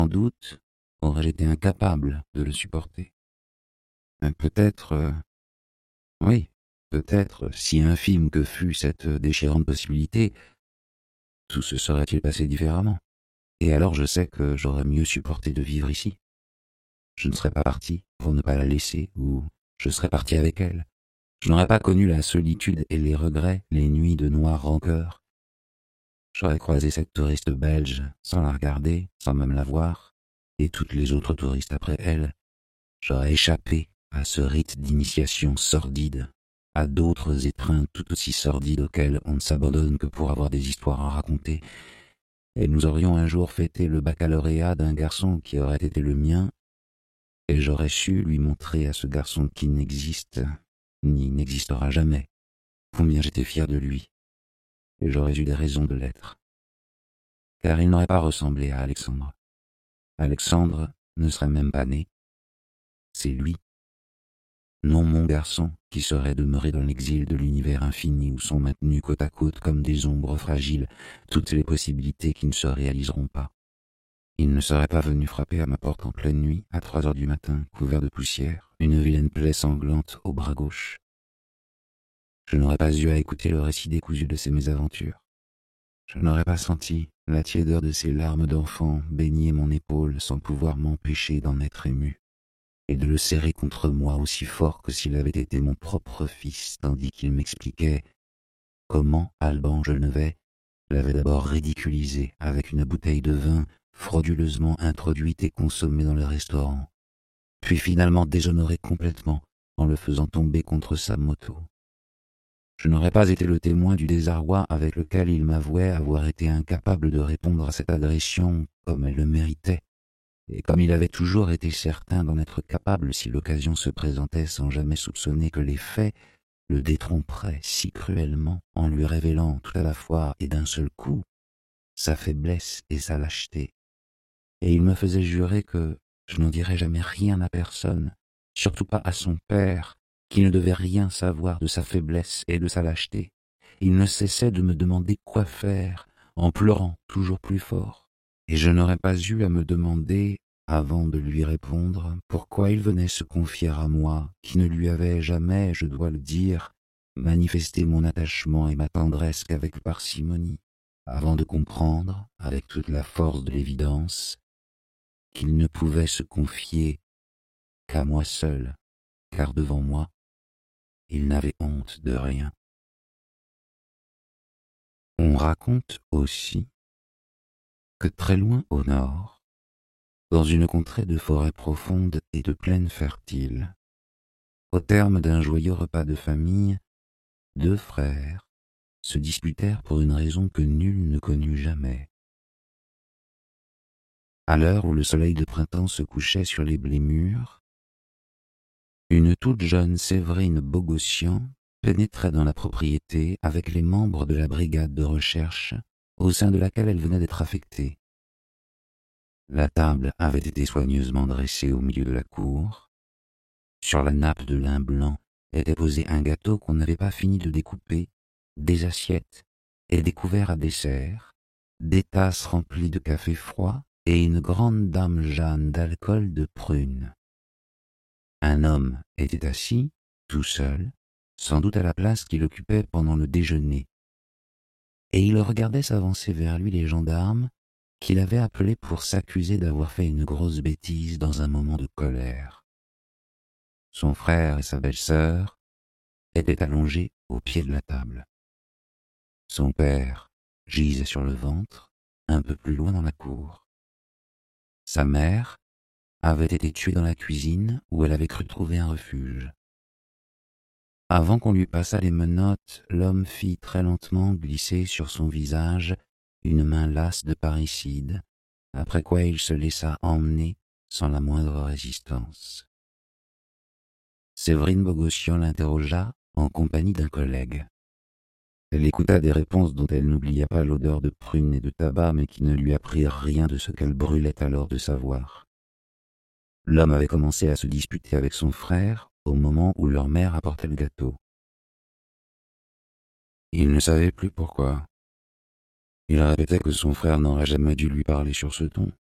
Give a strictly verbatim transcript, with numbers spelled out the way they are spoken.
Sans doute aurais-je été incapable de le supporter. Mais peut-être, euh, oui, peut-être, si infime que fût cette déchirante possibilité, tout se serait-il passé différemment. Et alors je sais que j'aurais mieux supporté de vivre ici. Je ne serais pas parti pour ne pas la laisser, ou je serais parti avec elle. Je n'aurais pas connu la solitude et les regrets, les nuits de noire rancœur. J'aurais croisé cette touriste belge, sans la regarder, sans même la voir, et toutes les autres touristes après elle. J'aurais échappé à ce rite d'initiation sordide, à d'autres étreintes tout aussi sordides auxquelles on ne s'abandonne que pour avoir des histoires à raconter. Et nous aurions un jour fêté le baccalauréat d'un garçon qui aurait été le mien, et j'aurais su lui montrer à ce garçon qui n'existe, ni n'existera jamais, combien j'étais fier de lui, et j'aurais eu des raisons de l'être. Car il n'aurait pas ressemblé à Alexandre. Alexandre ne serait même pas né. C'est lui, non mon garçon, qui serait demeuré dans l'exil de l'univers infini où sont maintenues côte à côte comme des ombres fragiles toutes les possibilités qui ne se réaliseront pas. Il ne serait pas venu frapper à ma porte en pleine nuit, à trois heures du matin, couvert de poussière, une vilaine plaie sanglante au bras gauche. Je n'aurais pas eu à écouter le récit décousu de ses mésaventures. Je n'aurais pas senti la tiédeur de ses larmes d'enfant baigner mon épaule sans pouvoir m'empêcher d'en être ému, et de le serrer contre moi aussi fort que s'il avait été mon propre fils, tandis qu'il m'expliquait comment Alban Genevet l'avait d'abord ridiculisé avec une bouteille de vin frauduleusement introduite et consommée dans le restaurant, puis finalement déshonoré complètement en le faisant tomber contre sa moto. Je n'aurais pas été le témoin du désarroi avec lequel il m'avouait avoir été incapable de répondre à cette agression comme elle le méritait, et comme il avait toujours été certain d'en être capable si l'occasion se présentait sans jamais soupçonner que les faits le détromperaient si cruellement en lui révélant tout à la fois et d'un seul coup sa faiblesse et sa lâcheté. Et il me faisait jurer que je n'en dirais jamais rien à personne, surtout pas à son père, qui ne devait rien savoir de sa faiblesse et de sa lâcheté. Il ne cessait de me demander quoi faire, en pleurant toujours plus fort. Et je n'aurais pas eu à me demander, avant de lui répondre, pourquoi il venait se confier à moi, qui ne lui avais jamais, je dois le dire, manifesté mon attachement et ma tendresse qu'avec parcimonie, avant de comprendre, avec toute la force de l'évidence, qu'il ne pouvait se confier qu'à moi seul, car devant moi, il n'avait honte de rien. On raconte aussi que très loin au nord, dans une contrée de forêts profondes et de plaines fertiles, au terme d'un joyeux repas de famille, deux frères se disputèrent pour une raison que nul ne connut jamais. À l'heure où le soleil de printemps se couchait sur les blés mûrs, une toute jeune Séverine Bogossian pénétrait dans la propriété avec les membres de la brigade de recherche au sein de laquelle elle venait d'être affectée. La table avait été soigneusement dressée au milieu de la cour. Sur la nappe de lin blanc était posé un gâteau qu'on n'avait pas fini de découper, des assiettes et des couverts à dessert, des tasses remplies de café froid et une grande dame Jeanne d'alcool de prune. Un homme était assis, tout seul, sans doute à la place qu'il occupait pendant le déjeuner, et il regardait s'avancer vers lui les gendarmes qu'il avait appelés pour s'accuser d'avoir fait une grosse bêtise dans un moment de colère. Son frère et sa belle-sœur étaient allongés au pied de la table. Son père gisait sur le ventre, un peu plus loin dans la cour. Sa mère avait été tuée dans la cuisine où elle avait cru trouver un refuge. Avant qu'on lui passât les menottes, l'homme fit très lentement glisser sur son visage une main lasse de parricide, après quoi il se laissa emmener sans la moindre résistance. Séverine Bogossian l'interrogea en compagnie d'un collègue. Elle écouta des réponses dont elle n'oublia pas l'odeur de prune et de tabac, mais qui ne lui apprirent rien de ce qu'elle brûlait alors de savoir. L'homme avait commencé à se disputer avec son frère au moment où leur mère apportait le gâteau. Il ne savait plus pourquoi. Il répétait que son frère n'aurait jamais dû lui parler sur ce ton,